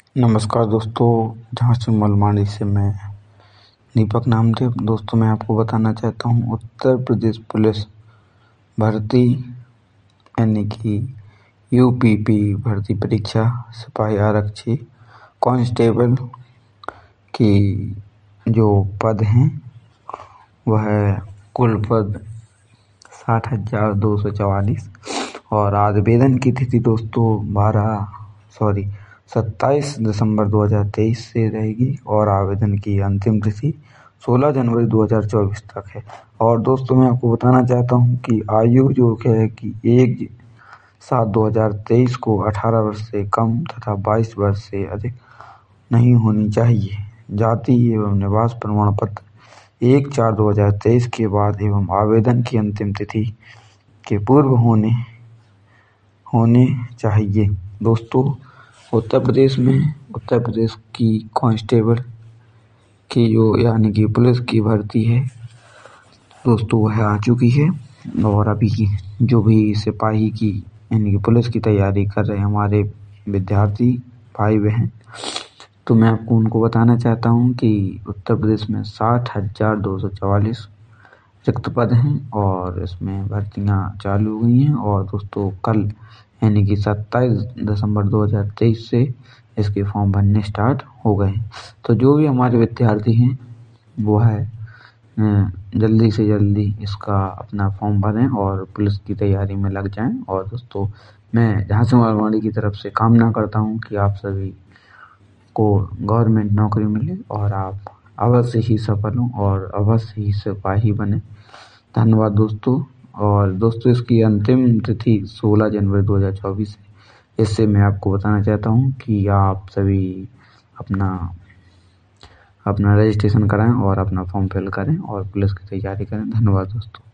नमस्कार दोस्तों, झांसी मलमाड़ी से मैं दीपक नामदेव। दोस्तों, मैं आपको बताना चाहता हूँ उत्तर प्रदेश पुलिस भर्ती यानी कि यूपीपी भर्ती परीक्षा सिपाही आरक्षी कांस्टेबल की जो पद हैं वह कुल पद 60,244 और आवेदन की तिथि दोस्तों 27 दिसंबर 2023 से रहेगी और आवेदन की अंतिम तिथि 16 जनवरी 2024 तक है। और दोस्तों, मैं आपको बताना चाहता हूं कि आयु जो है कि 1/7/2023 को 18 वर्ष से कम तथा 22 वर्ष से अधिक नहीं होनी चाहिए। जाति एवं निवास प्रमाण पत्र 1/4/2023 के बाद एवं आवेदन की अंतिम तिथि के पूर्व होने चाहिए। दोस्तों, उत्तर प्रदेश की कांस्टेबल की जो यानी कि पुलिस की भर्ती है दोस्तों वह आ चुकी है। और अभी जो भी सिपाही की यानी कि पुलिस की तैयारी कर रहे हमारे विद्यार्थी भाई बहन, तो मैं आपको उनको बताना चाहता हूं कि उत्तर प्रदेश में 60,244 रिक्त पद हैं और इसमें भर्तियां चालू हुई हैं। और दोस्तों, कल यानी कि 27 दिसंबर 2023 से इसके फॉर्म भरने स्टार्ट हो गए। तो जो भी हमारे विद्यार्थी हैं वो है जल्दी से जल्दी इसका अपना फॉर्म भरें और पुलिस की तैयारी में लग जाएं। और दोस्तों, मैं झांसी मलमाड़ी की तरफ से कामना करता हूं कि आप सभी को गवर्नमेंट नौकरी मिले और आप अवश्य ही सफल हों और अवश्य ही सिपाही बने। धन्यवाद दोस्तों। और दोस्तों, इसकी अंतिम तिथि 16 जनवरी 2024 है। इससे मैं आपको बताना चाहता हूँ कि आप सभी अपना रजिस्ट्रेशन कराएं और अपना फॉर्म फिल करें और पुलिस की तैयारी करें। धन्यवाद दोस्तों।